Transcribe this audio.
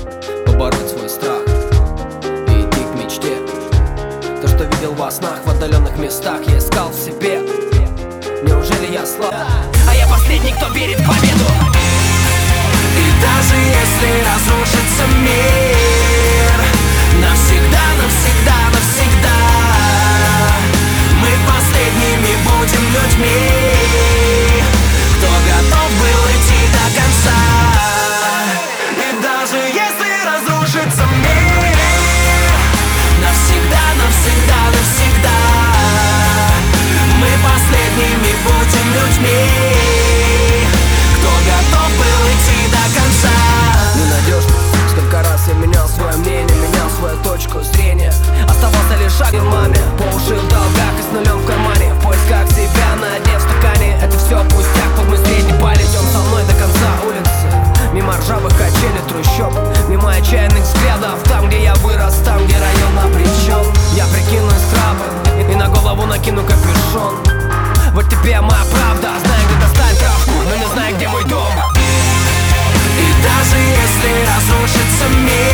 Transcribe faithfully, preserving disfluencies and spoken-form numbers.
побороть свой страх и идти к мечте. То, что видел во снах, в отдаленных местах, я искал в себе. Неужели я слаб? А я последний, кто верит в победу. И даже если разрушится мир, навсегда, навсегда, навсегда, мы последними будем людьми, кто готов был идти до конца. И даже если разрушится мир, навсегда, навсегда, навсегда, мы последними будем людьми, кто готов был идти до конца. Ненадежно, сколько раз я менял свое мнение, менял свою точку зрения. Оставался лишь шаг в маме, по уши в долгах и с нулем в кармане, в поисках себя на дне в стакане. Это все пустяк, под мой средний палец. Идем со мной до конца улицы, мимо ржавых качелей трущоб, мимо отчаянных взглядов, там, где я вырос, там, где район обречен. Я прикинусь храбрым и на голову накину капюшон. Вот тебе моя правда, знаю, где достать травку, но не знаю, где мой дом. И даже если разрушится мир,